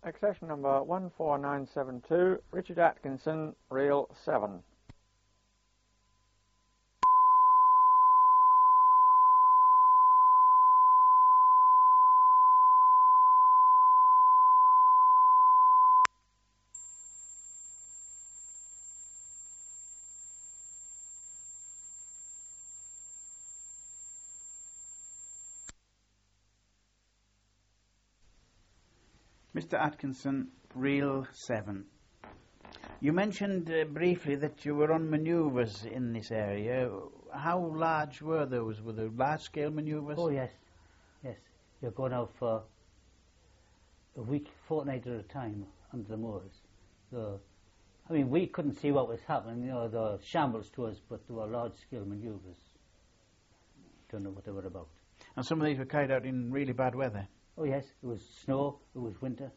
Accession number 14972, Richard Atkinson, reel 7. Mr. Atkinson, reel 7. You mentioned briefly that you were on manoeuvres in this area. How large were those? Were they large-scale manoeuvres? Oh, yes. Yes. You're going out for a week, fortnight at a time under the moors. So, I mean, we couldn't see what was happening. You know, there were shambles to us, but there were large-scale manoeuvres. Don't know what they were about. And some of these were carried out in really bad weather? Oh, yes. It was snow. It was winter.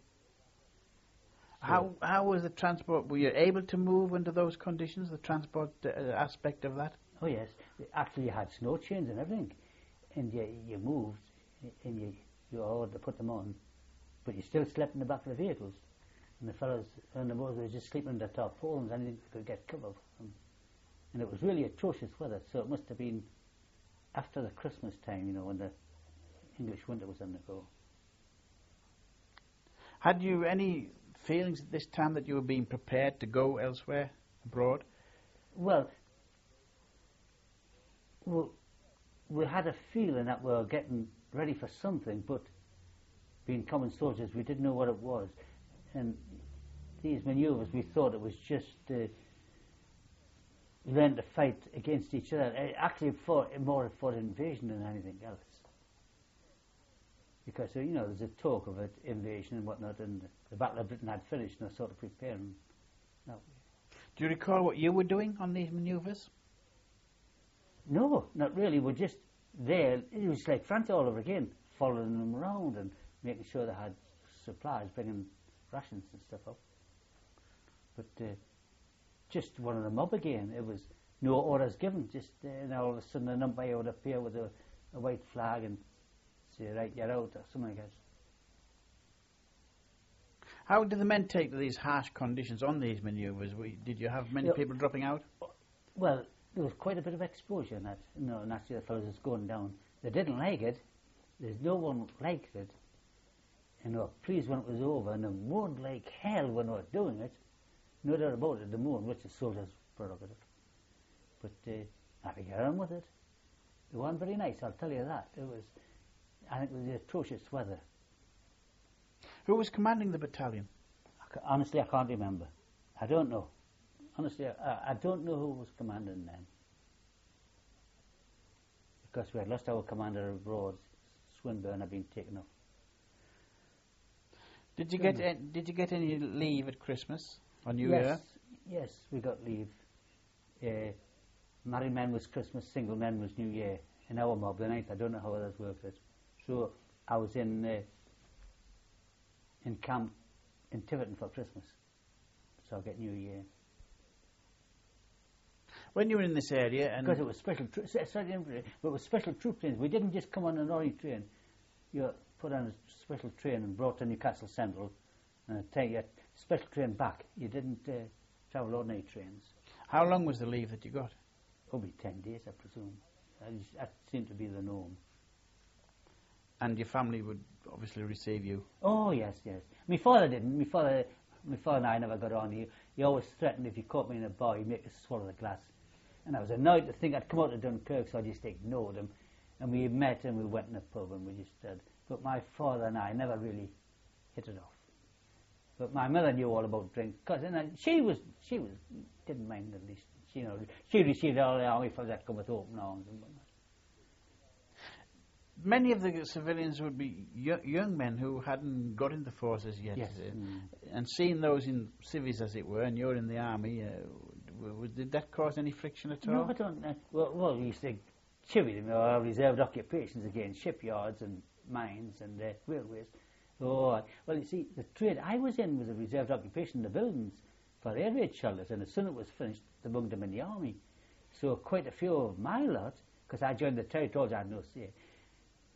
So how was the transport? Were you able to move under those conditions, the transport aspect of that? Oh, yes. Actually, you had snow chains and everything. And you moved, and you were ordered to put them on. But you still slept in the back of the vehicles. And the fellows on the moors were just sleeping under tarpaulins, anything they could get cover from. And it was really atrocious weather, so it must have been after the Christmas time, you know, when the English winter was on the go. Had you any feelings at this time that you were being prepared to go elsewhere, abroad? Well, we had a feeling that we were getting ready for something, but being common soldiers, we didn't know what it was. And these manoeuvres, we thought it was just learn to fight against each other. Actually, more for invasion than anything else. Because, you know, there's a talk of it, invasion and whatnot, and the Battle of Britain had finished, and they're sort of preparing. No. Do you recall what you were doing on these manoeuvres? No, not really. We're just there. It was like France all over again, following them around and making sure they had supplies, bringing rations and stuff up. But just one of the mob again. It was no orders given. Just and all of a sudden an umpire would appear with a white flag and say, right, you're out, or something like that. How did the men take to these harsh conditions on these manoeuvres? Did you have many people dropping out? Well, there was quite a bit of exposure in that. You know, naturally the fellows was going down. They didn't like it. There's no one liked it. And they were pleased when it was over, and they mourned like hell when they were doing it. No doubt about it, they mourned, which the soldiers prerogative. But I think get on with it. They weren't very nice, I'll tell you that. I think it was the atrocious weather. Who was commanding the battalion? Honestly, I can't remember. I don't know. Honestly, I don't know who was commanding them. Because we had lost our commander abroad. Swinburne had been taken off. Did you get any leave at Christmas or New Year? Yes, we got leave. Married men was Christmas, single men was New Year. In our mob, the 9th, I don't know how others worked it. So I was in camp in Tiverton for Christmas. So I get New Year. When you were in this area, and because it was special, but it was special troop trains. We didn't just come on an ordinary train. You put on a special train and brought to Newcastle Central, and take your special train back. You didn't travel ordinary trains. How long was the leave that you got? Probably 10 days, I presume. That seemed to be the norm. And your family would obviously receive you? Oh, yes, yes. My father didn't. My father and I never got on. He always threatened if he caught me in a bar, he'd make us swallow the glass. And I was annoyed to think I'd come out to Dunkirk, so I just ignored him. And we met and we went in a pub and we just stood. But my father and I never really hit it off. But my mother knew all about drink. She didn't mind the least. She received all the army for that come with open arms and whatnot. Many of the civilians would be young men who hadn't got into the forces yet. Yes. And seeing those in civvies, as it were, and you're in the army, did that cause any friction at all? No, I don't. Well, we used to chivvy them, our reserved occupations again, shipyards and mines and railways. Oh, well, you see, the trade I was in was a reserved occupation, the buildings for air raid shelters, and as soon as it was finished, they bunked them in the army. So quite a few of my lot, because I joined the territorials, I had no say,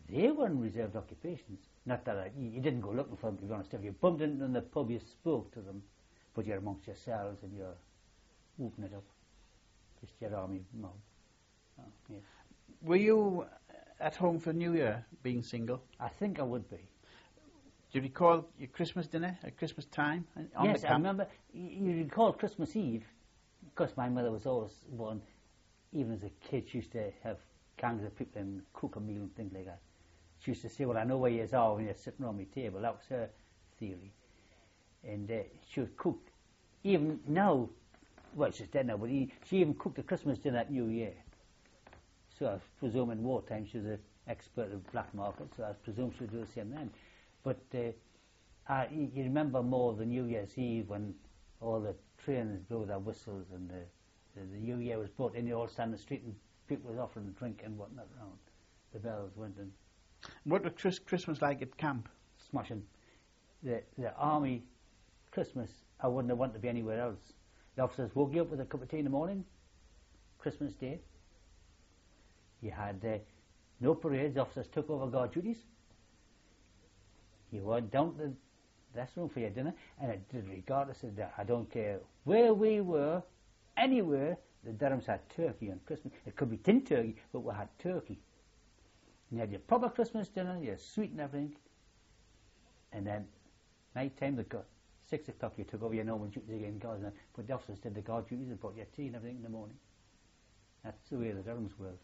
they were in reserved occupations. Not that you didn't go looking for them, to be honest. If you bumped into them in the pub, you spoke to them, but you're amongst yourselves and you're whooping it up. Just your army mob. Oh, yes. Were you at home for New Year, being single? I think I would be. Do you recall your Christmas dinner at Christmas time? Yes, I remember. You recall Christmas Eve, because my mother was always one, even as a kid, she used to have gangs of people and cook a meal and things like that. She used to say, well, I know where you are when you're sitting around my table. That was her theory. And she would cook. Even now, well, she's dead now, but she even cooked a Christmas dinner at New Year. So I presume in wartime she was an expert at black market, so I presume she would do the same then. But you remember more the New Year's Eve when all the trains blew their whistles and the New Year was brought in, you all stand in the street and people was offering drink and whatnot around. The bells went in. What was Christmas like at camp? Smashing. The army Christmas, I wouldn't have wanted to be anywhere else. The officers woke you up with a cup of tea in the morning, Christmas Day. You had no parades, the officers took over guard duties. You went down to the dressing room for your dinner, and it did regardless of that. I don't care where we were, anywhere, the Durhams had turkey on Christmas. It could be tin turkey, but we had turkey. And you had your proper Christmas dinner, your sweet and everything, and then night time, 6 o'clock, you took over your normal duties again, guards, but the officers did the guard duties and brought your tea and everything in the morning. That's the way the Durhams worked.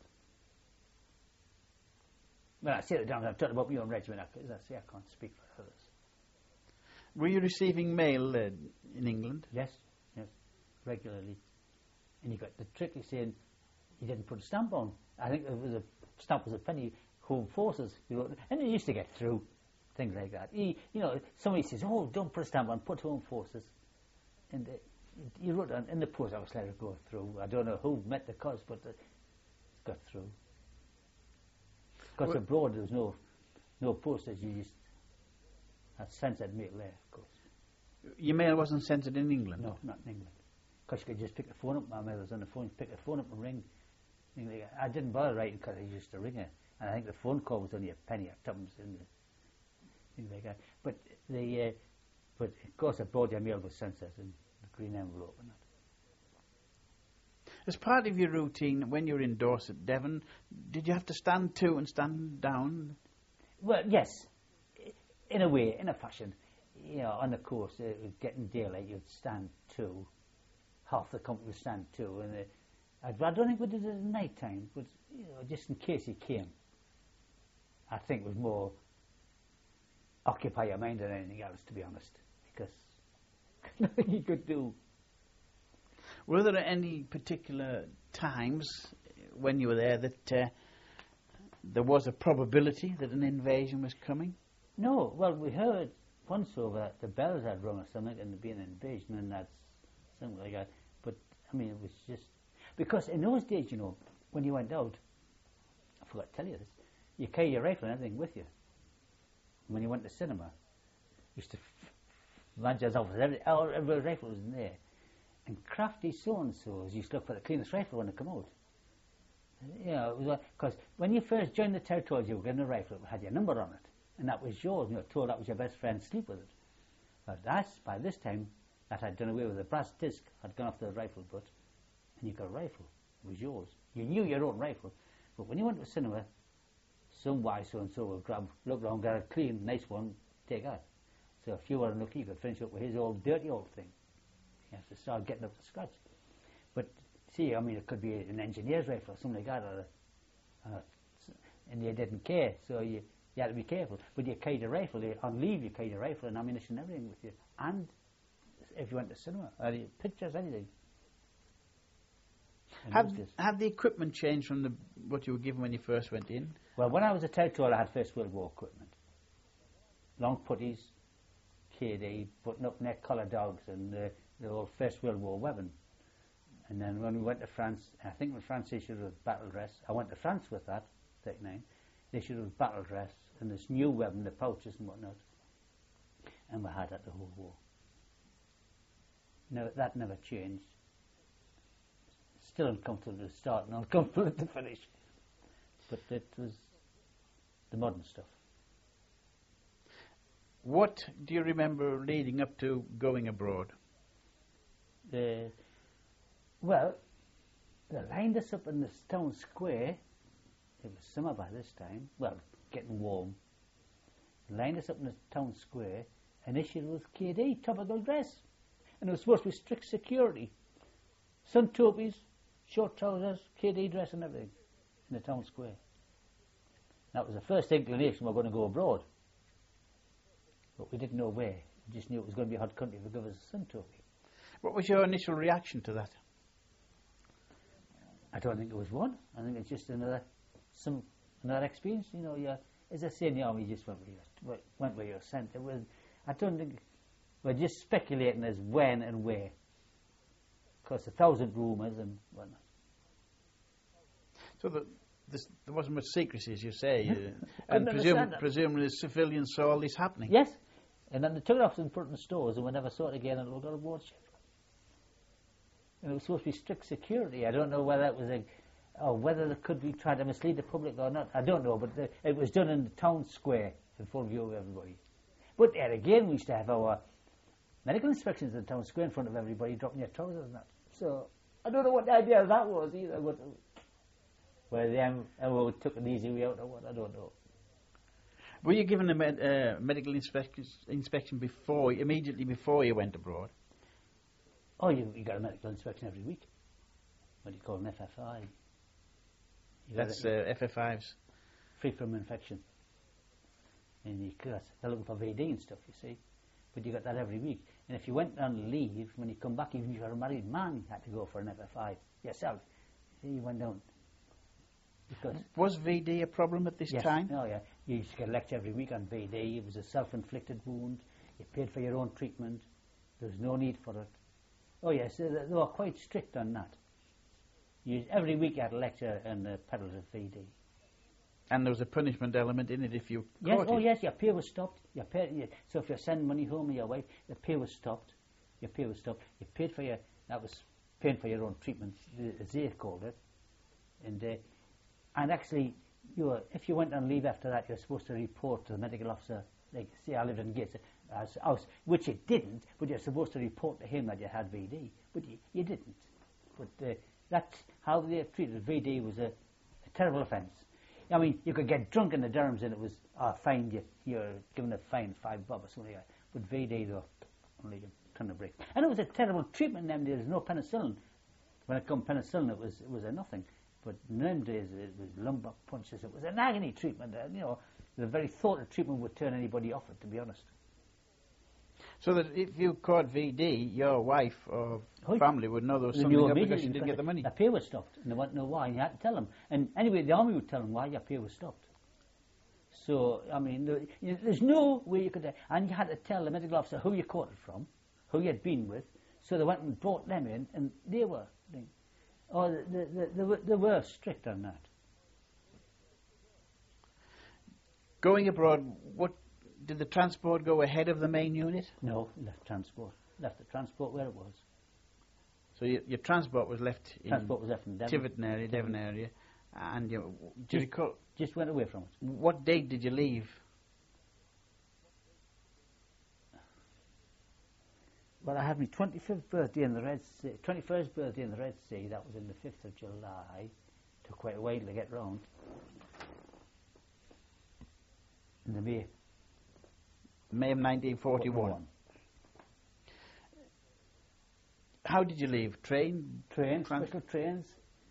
Well, I say the Durhams, I've talked about my own regiment, as I say, I can't speak for others. Were you receiving mail in England? Yes, regularly. And you got the trick of saying you didn't put a stamp on. I think there was a stamp was a penny, Home Forces, you wrote, and it used to get through, things like that. Somebody says, oh, don't put a stamp on, put Home Forces. And you wrote on, in the post office let it go through. I don't know who met the cause, but it got through. Because abroad there was no postage, you just had censored mail there, of course. Your mail wasn't censored in England? No, not in England. Because you could just pick the phone up, my mail was on the phone, pick the phone up and ring. I didn't bother writing because I used to ring it. And I think the phone call was only a penny or tuppence in the things like that. But of course abroad your mail was censored in the green envelope and that. As part of your routine, when you were in Dorset, Devon, did you have to stand to and stand down? Well, yes, in a way, in a fashion. On the course, getting daylight, you'd stand to. Half the company would stand to. And I don't think we did it at night time, but just in case he came. I think it was more occupy your mind than anything else, to be honest, because nothing you could do. Were there any particular times when you were there that there was a probability that an invasion was coming? No. Well, we heard once over that the bells had rung or something and there'd been an invasion, and that's something like that. But, I mean, it was just... Because in those days, when you went out, I forgot to tell you this, you carry your rifle and everything with you. When you went to cinema, you used to lunch as office, every rifle was in there. And crafty so-and-sos used to look for the cleanest rifle when they come out. It was because when you first joined the territories, you were given a rifle that had your number on it, and that was yours. You were told that was your best friend, sleep with it. But by this time, that had done away with the brass disc, had gone off the rifle butt, and you got a rifle. It was yours. You knew your own rifle. But when you went to a cinema, some wise so-and-so would look around, get a clean, nice one, take that. So if you were unlucky, you could finish up with his old, dirty old thing. You have to start getting up to scratch. But see, I mean, it could be an engineer's rifle or something like that, and you didn't care, so you had to be careful. But you carried a rifle, on leave you carried a rifle and ammunition and everything with you. And if you went to cinema, or pictures, anything. Had the equipment changed from what you were given when you first went in? Well, when I was a territorial, I had First World War equipment. Long putties, KD, button up neck collar dogs, and the old First World War weapon. And then when we went to France, I think when France issued us battle dress, I went to France with that, 39, they issued us battle dress, and this new weapon, the pouches and whatnot, and we had that the whole war. No, that never changed. Still uncomfortable to start and uncomfortable to finish. But it was the modern stuff. What do you remember leading up to going abroad? Well, they lined us up in the town square. It was summer by this time. Well, getting warm. They lined us up in the town square and issued us KD, topical dress. And it was supposed to be strict security. Sun topies, short trousers, KD dress and everything in the town square. That was the first inclination we were going to go abroad. But we didn't know where. We just knew it was going to be a hot country if they gave us a sun topi. What was your initial reaction to that? I don't think it was one. I think it's just another experience. You know, as I say in the army, you just went where you're sent. It was. I don't think we're just speculating as when and where. Of course, 1,000 rumours and whatnot. So there wasn't much secrecy, as you say, and presumably civilians saw all this happening. Yes, and then they took it off and put it in stores, and we never saw it again until we got aboard ship. And it was supposed to be strict security. I don't know whether it was or whether they could be trying to mislead the public or not. I don't know, but it was done in the town square in full view of everybody. But there again, we used to have our medical inspections in the town square in front of everybody, dropping your trousers and that. So I don't know what the idea of that was either. Whether they took an easy way out or what, I don't know. Were you given a medical inspection immediately before you went abroad? Oh, you got a medical inspection every week. What do you call an FFI? That's FF5s. Free from infection. And they're looking for VD and stuff, you see. But you got that every week. And if you went on leave, when you come back, even if you were a married man, you had to go for an FFI yourself. You went down. Because was VD a problem at this time? Oh, yeah. You used to get a lecture every week on VD. It was a self-inflicted wound. You paid for your own treatment. There was no need for it. Oh, yes, they were quite strict on that. Every week you had a lecture on the pedals of VD. And there was a punishment element in it if you yes, caught oh it. yes, your pay was stopped. So if you're sending money home with your wife, the pay was stopped. Your pay was stopped. You paid for that was paying for your own treatment, as they called it. And actually, if you went on leave after that, you're supposed to report to the medical officer. Like, say I lived in Gates house, which you didn't, but you're supposed to report to him that you had VD, but you didn't. But that's how they treated VD. Was a terrible offence. I mean, you could get drunk in the Durhams and it was fined. You're given a fine, $5 or something like that. But VD, though, only a ton of bricks. And it was a terrible treatment in them days. There was no penicillin. When it come penicillin, it was a nothing. But in them days, it was lumbar punches. It was an agony treatment. The very thought of treatment would turn anybody off it, to be honest. So that if you caught VD, your wife or family would know there was something up because you didn't get the money. The pay was stopped, and they wouldn't know why, and you had to tell them. And anyway, the army would tell them why your pay was stopped. So, I mean, there's no way you could... And you had to tell the medical officer who you caught it from, who you had been with, so they went and brought them in, and they were... they were strict on that. Going abroad, did the transport go ahead of the main unit? No, left the transport where it was. So your transport was left in Devon. Tiverton area, Devon area, and just went away from it. What date did you leave? Well, I had my 25th birthday in the Red Sea, 21st birthday in the Red Sea. That was in the 5th of July. Took quite a while to get round. In the May of 1941. How did you leave? Trains, special trains.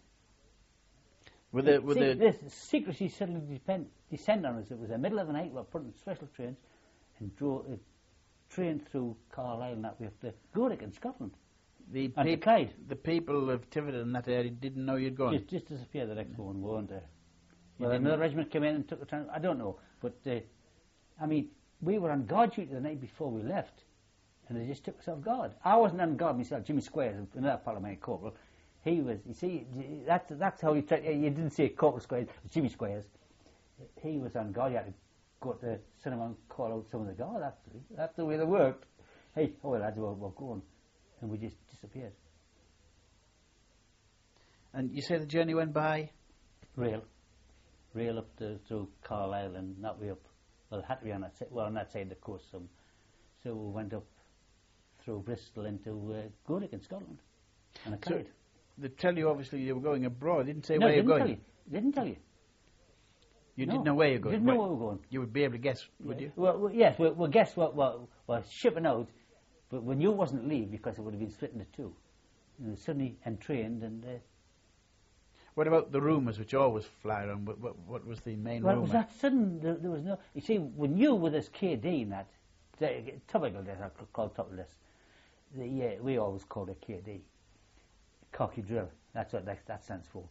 The secrecy suddenly descended on us. It was the middle of the night. We were put in special trains and drove a train through Carlisle and that way up to Gourock in Scotland. The people of Tiverton in that area didn't know you'd gone. Just disappeared the next morning, weren't they? Well, another regiment came in and took the train. I don't know, but I mean, we were on guard duty the night before we left, and they just took us off guard. I wasn't on guard myself. Jimmy Squares, another Parliamentary corporal, he was. You see, that's how you didn't say Corporal Squares, Jimmy Squares. He was on guard. You had to go to the cinema and call out some of the guard. That's the way they worked. Hey, lads, we're going, and we just disappeared. And you say the journey went by rail. rail up through Carlisle and that way up. Well, it had to be on that side, on that side of the coast. So we went up through Bristol into Gaelic in Scotland. And a Clyde. They tell you obviously you were going abroad. Didn't say No, where you're going. Tell you. Didn't tell you. You No, didn't know where you're going. Didn't know where we were going. You would be able to guess, would you? Well, yes, we'll guess what we're shipping out, but we knew it wasn't leave because it would have been split into two. Suddenly entrained and. What about the rumours which always fly around? What was the main Well, rumour? it was that sudden. There was no. You see, we knew with this KD and that topical this, I called topical this. We always called it KD, cocky drill. That's what that stands for.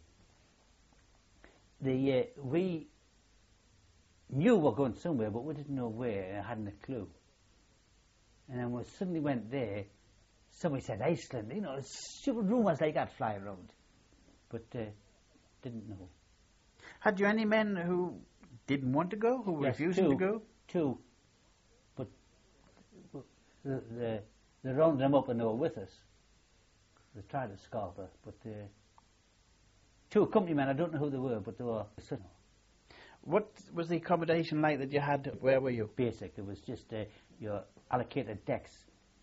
We knew we were going somewhere, but we didn't know where, and I hadn't a clue. And then when we suddenly went there, somebody said Iceland. Stupid rumours like that fly around, but didn't know. Had you any men who didn't want to go, who were refusing to go? Two, but they rounded them up and they were with us. They tried to scarf her, but two company men, I don't know who they were, but they were. What was the accommodation like that you had? Where were you? Basic. It was just your allocated decks.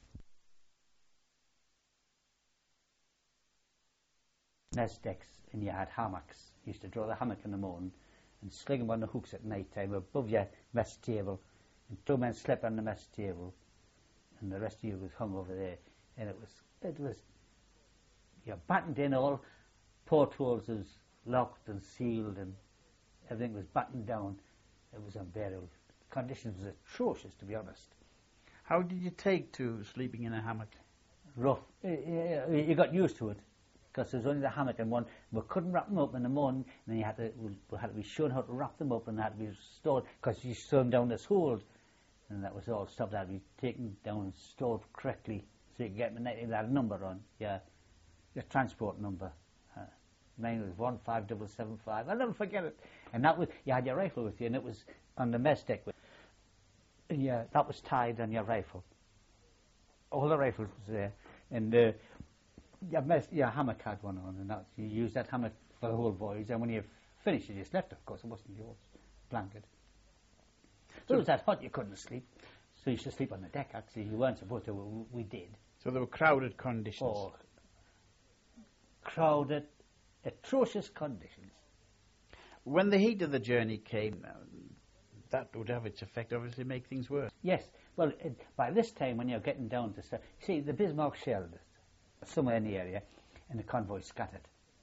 Nest decks, and you had hammocks. You used to draw the hammock in the morning and sling them on the hooks at night time above your mess table. And two men slept on the mess table, and the rest of you was hung over there. And it was, you're battened in, all portholes was locked and sealed, and everything was battened down. It was unbearable. Conditions was atrocious, to be honest. How did you take to sleeping in a hammock? Rough. You got used to it, because there was only the hammock and one. We couldn't wrap them up in the morning, and then we had to be shown how to wrap them up, and they had to be stored, because you stood them down this hold, and that was all stuff that had to be taken down and stored correctly, so you could get that number on, your transport number. Mine was 15775. I'll never forget it. And that was, you had your rifle with you, and it was on the mess deck. And that was tied on your rifle. All the rifles was there, and your hammock had one on, and you used that hammock for the whole voyage. And when you finished, you just left it. Of course, it wasn't yours, blanket. So it was that hot you couldn't sleep. So you should sleep on the deck. Actually, you weren't supposed to. We did. So there were crowded conditions. Oh, crowded, atrocious conditions. When the heat of the journey came, that would have its effect, obviously, make things worse. Yes. Well, by this time, when you're getting down to stuff, see, the Bismarck shelled somewhere in the area, and the convoy scattered.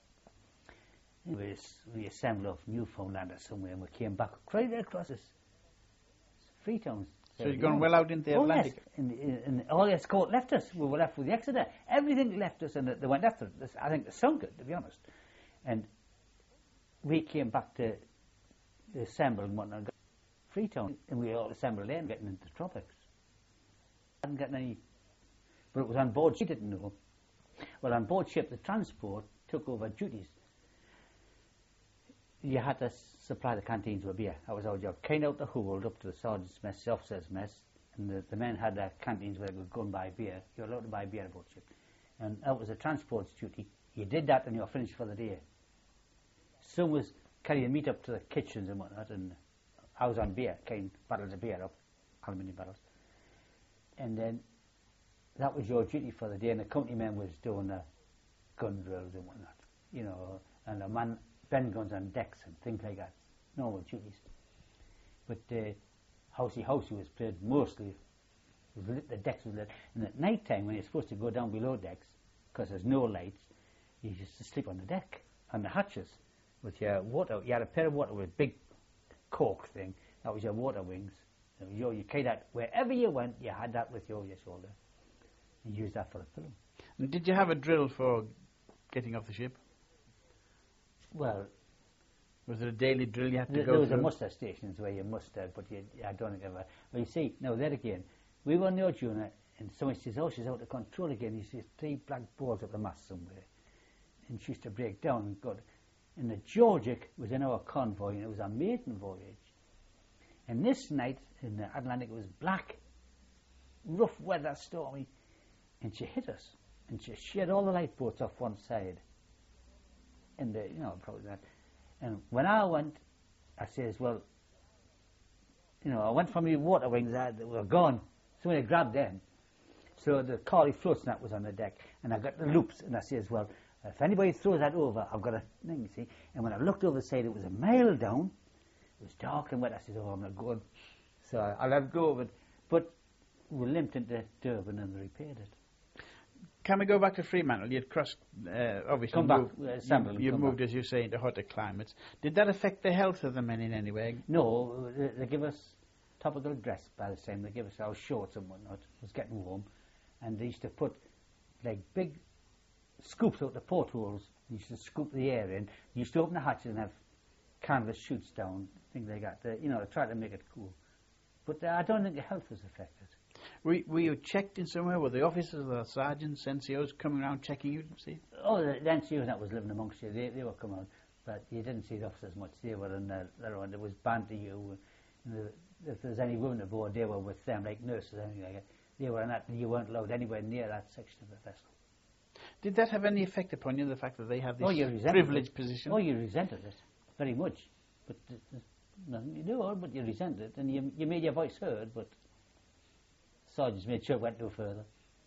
We assembled off Newfoundland or somewhere, and we came back right across us. Freetown. So you'd gone well out into the Atlantic. Yes. And all the escort left us. We were left with the Exeter. Everything left us, and they went after us. I think they sunk it, to be honest. And we came back to assemble and whatnot. Freetown, and we all assembled there and getting into the tropics. I hadn't gotten any, but it was on board. She didn't know. Well, on board ship, the transport took over duties. You had to supply the canteens with beer. That was our job. Came out the hold up to the sergeant's mess, the officer's mess, and the men had their canteens where they could go and buy beer. You were allowed to buy beer on board ship. And that was the transport's duty. You did that and you were finished for the day. Some was carrying meat up to the kitchens and whatnot, and I was on beer, carrying bottles of beer up, aluminium bottles. And then that was your duty for the day, and the company man was doing the gun drills and whatnot, and the man bend guns on decks and things like that, normal duties. But housey was played mostly, the decks was lit, and at night time when you're supposed to go down below decks, because there's no lights, you used to sleep on the deck, on the hatches, with your water. You had a pair of water with a big cork thing, that was your water wings. You carried that wherever you went, you had that with you over your shoulder. You used that for a pillow. And did you have a drill for getting off the ship? Well, was there a daily drill you had to go there was through? a muster stations where you mustered, but I don't think ever. Well, you see, now there again, we were near Juna, and somebody says, "Oh, she's out of control again." You see 3 black balls up the mast somewhere, and she used to break down and go. And the Georgic was in our convoy, and it was a maiden voyage. And this night in the Atlantic, it was black, rough weather, stormy, and she hit us, and she had all the lifeboats off one side, and probably that. And when I went I says, well, you know, I went for my water wings, they were gone. So when I grabbed them, so the Carly float net was on the deck, and I got the loops, and I says, well, if anybody throws that over, I've got a thing, you see. And when I looked over the side, it was a mile down. It was dark and wet. I said, oh, I'm not going. So I let go of it. But we limped into Durban and repaired it. Can we go back to Fremantle? You'd crossed, obviously, Come back, you moved, as you say, into hotter climates. Did that affect the health of the men in any way? No, they give us topical dress by the same. They give us our shorts and whatnot. It was getting warm. And they used to put, like, big scoops out the portholes. They used to scoop the air in. They used to open the hatches and have canvas shoots down, things like that. You know, try to make it cool. But I don't think the health was affected. Were you checked in somewhere? Were the officers, the sergeants, NCOs coming around checking you? See? Oh, the NCOs that was living amongst you, they were coming out. But you didn't see the officers much. They were in their own. It was banned to you. If there was any women aboard, they were with them, like nurses or anything like that. They were in that, and you weren't allowed anywhere near that section of the vessel. Did that have any effect upon you, the fact that they had this you privileged position? Oh, you resented it very much. But there's nothing you do, but you resented it, and you made your voice heard, but sergeants made sure it went no further.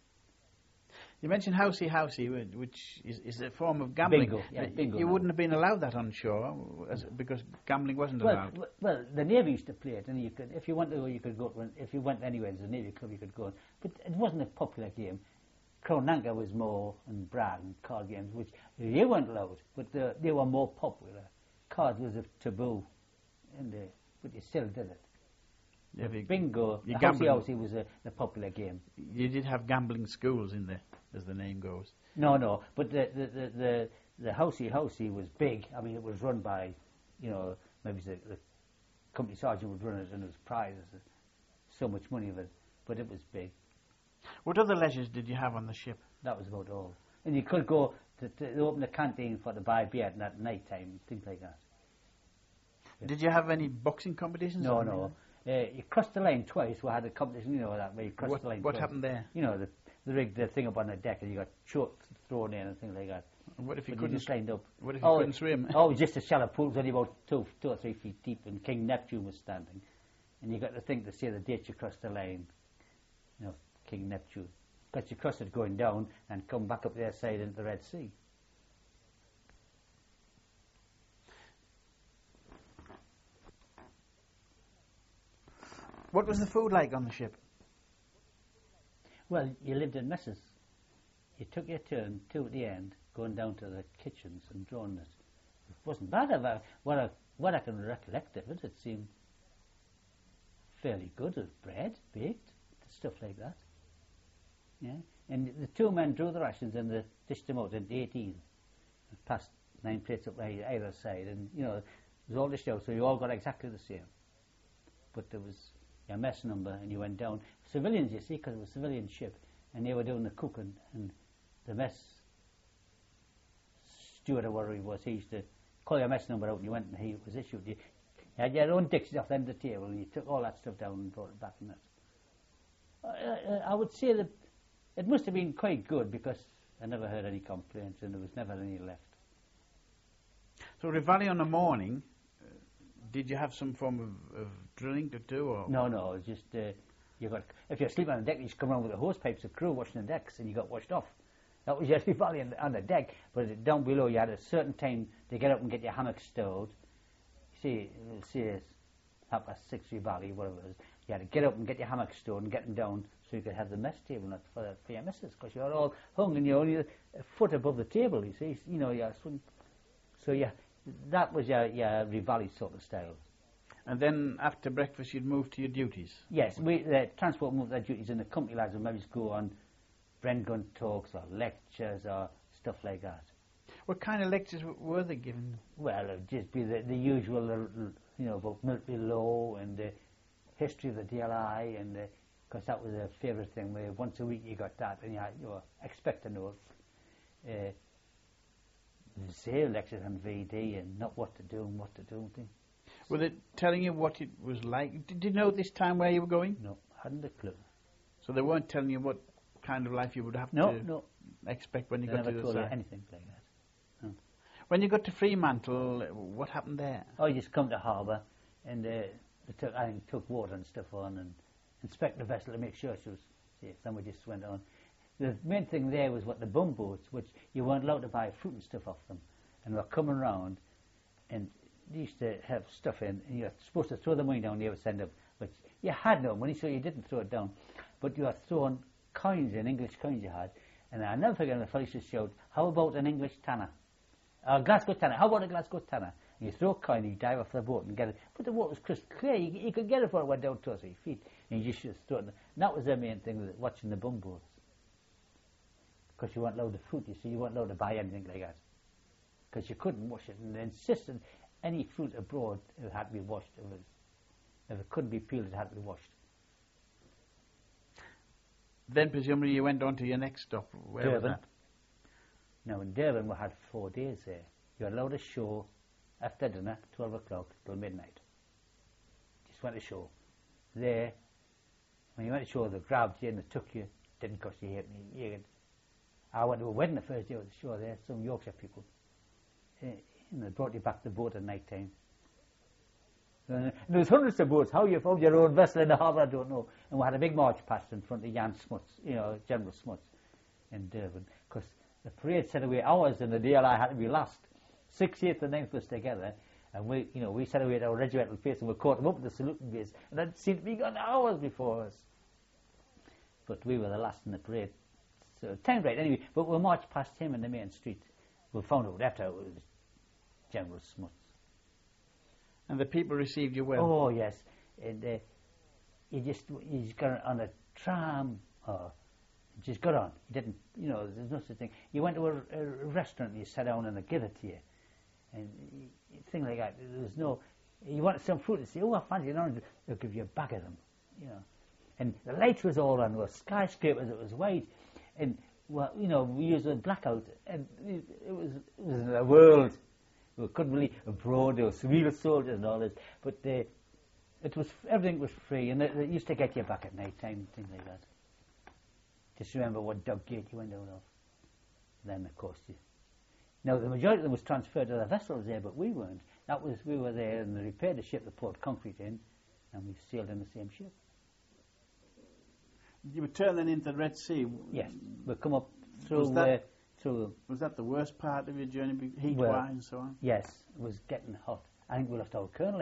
You mentioned housey, which is a form of gambling. Bingo, yeah, bingo. You wouldn't have been allowed that on shore because gambling wasn't allowed. Well, the Navy used to play it, and you could, if you went to, you could go. If you went anywhere, there's a Navy club, you could go. But it wasn't a popular game. Crown Anchor was more, and Brad and card games, which they weren't allowed, but they were more popular. Cards was a taboo, but you still did it. Yeah, bingo, the housey was a popular game. You did have gambling schools in there, as the name goes. No, but the housey was big. I mean, it was run by, you know, maybe the company sergeant would run it, and it was prizes, so much money of it, but it was big. What other leisures did you have on the ship? That was about all. And you could go to open a canteen to buy beer at night time, things like that. Did you have any boxing competitions? No. You crossed the line twice. We had a competition, you know, that way you crossed the line What twice. happened there? You know, they rigged the thing up on the deck and you got shorts thrown in and things like that. What if you couldn't just lined up? What if you couldn't swim? Oh, it was just a shallow pool. It was only about 2 or 3 feet deep, and King Neptune was standing. And you got the thing to say the date you crossed the line. You know, King Neptune. Because you crossed it going down and come back up the other side into the Red Sea. What was the food like on the ship? Well, you lived in messes. You took your turn, 2 at the end, going down to the kitchens and drawing it. It wasn't bad. What I can recollect of it, it seemed fairly good. It was bread, baked, stuff like that. Yeah, and the 2 men drew the rations and they dished them out into 18. Passed 9 plates up either side, and you know it was all dished out, so you all got exactly the same. But there was your mess number, and you went down. Civilians, you see, because it was a civilian ship, and they were doing the cooking, and the mess steward or whatever he was, he used to call your mess number out, and you went and he was issued. You had your own Dixies off the end of the table, and you took all that stuff down and brought it back in that. I would say that it must have been quite good, because I never heard any complaints, and there was never any left. So Reveille on the morning, did you have some form of drilling to do? Or? No, it was just, if you're sleeping on the deck, you just come around with the hose pipes, the crew washing the decks, and you got washed off. That was your Reveille on the deck, but down below you had a certain time to get up and get your hammock stowed. See it's 6:30 Reveille, whatever it is. You had to get up and get your hammock stowed and get them down so you could have the mess table for your messes, because you're all hung and you're only a foot above the table, you see. You know, so yeah, that was your Reveille sort of style. And then after breakfast you'd move to your duties? Yes, the transport moved their duties, and the company lads would maybe go on Brengun talks or lectures or stuff like that. What kind of lectures were they given? Well, it would just be the usual, you know, about military law and the history of the DLI, and because that was a favourite thing, where once a week you got that, and you were expect to know it. Say lectures on VD and not what to do and what to do and things. Were they telling you what it was like? Did you know at this time where you were going? No, hadn't a clue. So they weren't telling you what kind of life you would have to expect when you got to the side? Never told you anything like that. No. When you got to Fremantle, what happened there? Oh, you just come to harbour, and I took water and stuff on, and inspect the vessel to make sure she was safe. Then we just went on. The main thing there was what the bumboats, which you weren't allowed to buy fruit and stuff off them, and we're coming round, and they used to have stuff in, and you're supposed to throw the money down the other side of, which you had no money, so you didn't throw it down, but you were throwing coins in, English coins you had, and I'll never forget when the fellows just shouted, "How about an English tanner? A Glasgow tanner, how about a Glasgow tanner?" And you throw a coin, you dive off the boat and get it. But the water was crystal clear, you could get it before it went down 2 or 3 feet, and you just throw it. And that was the main thing, was watching the bumboats. Because you weren't allowed to fruit, you see, you weren't allowed to buy anything like that. Because you couldn't wash it, and they insisted any fruit abroad, it had to be washed. If it couldn't be peeled, it had to be washed. Then presumably you went on to your next stop. Where Durban. was that? Now in Durban we had 4 days there. You were allowed a show after dinner, 12 o'clock till midnight. Just went to show. There, when you went to show, they grabbed you and they took you. Didn't cost you anything. I went to a wedding the first day of the show there, some Yorkshire people. And they brought you back to the boat at night time. There was hundreds of boats. How you found your own vessel in the harbour, I don't know. And we had a big march past in front of Jan Smuts, General Smuts in Durban. Because the parade set away hours and the DLI had to be last. 6th, 8th and 9th was together. And we set away at our regimental base and we caught them up at the saluting base. And that seemed to be gone hours before us. But we were the last in the parade. So, time right anyway. But we marched past him in the main street. We found out after it was General Smuts. And the people received you well? Oh, yes. And you just got on a tram, or you just got on. You didn't, there's no such thing. You went to a restaurant and you sat down and they give it to you. And things like that. There was no, you wanted some fruit, and say, "Oh, I fancy an orange," they'll give you a bag of them, And the lights was all on, there were skyscrapers, it was white. And, we used a blackout, and it was a world. We couldn't believe abroad, there was real soldiers and all this, but everything was free, and they used to get you back at night time, things like that. Just remember what dog gate you went out of. Then, of course, now the majority of them was transferred to the vessels there, but we weren't. We were there, and they repaired the ship, they poured concrete in, and we sailed in the same ship. You were turning into the Red Sea? Yes, we come up through. Was that the worst part of your journey, heat-wise and so on? Yes, it was getting hot. I think we lost our colonel.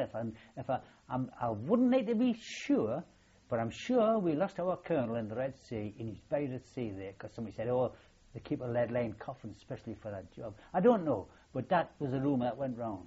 I wouldn't like to be sure, but I'm sure we lost our colonel in the Red Sea, and he's buried at sea there, because somebody said, "Oh, they keep a lead-lined coffin especially for that job." I don't know, but that was a rumour that went round.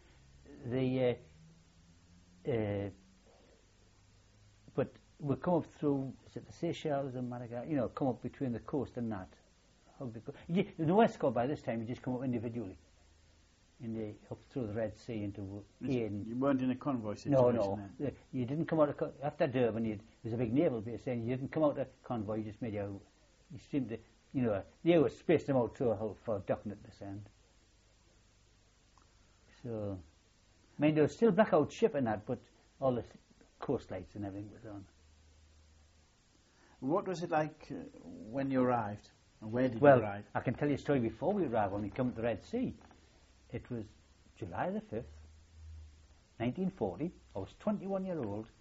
But we come up through, is it the Seychelles and Madagascar? Come up between the coast and that. In the West Coast by this time, you just come up individually. Up through the Red Sea into Aden. You weren't in a convoy situation? No. You didn't come out after Durban. There was a big naval base, and you didn't come out of convoy. You just made you seemed to, they were spaced them out for docking at this end. So, there was still blackout ship in that, but all the coast lights and everything was on. What was it like when you arrived? And where did you arrive? Well, I can tell you a story before we arrived, when we come to the Red Sea. It was July the 5th, 1940. I was 21 years old,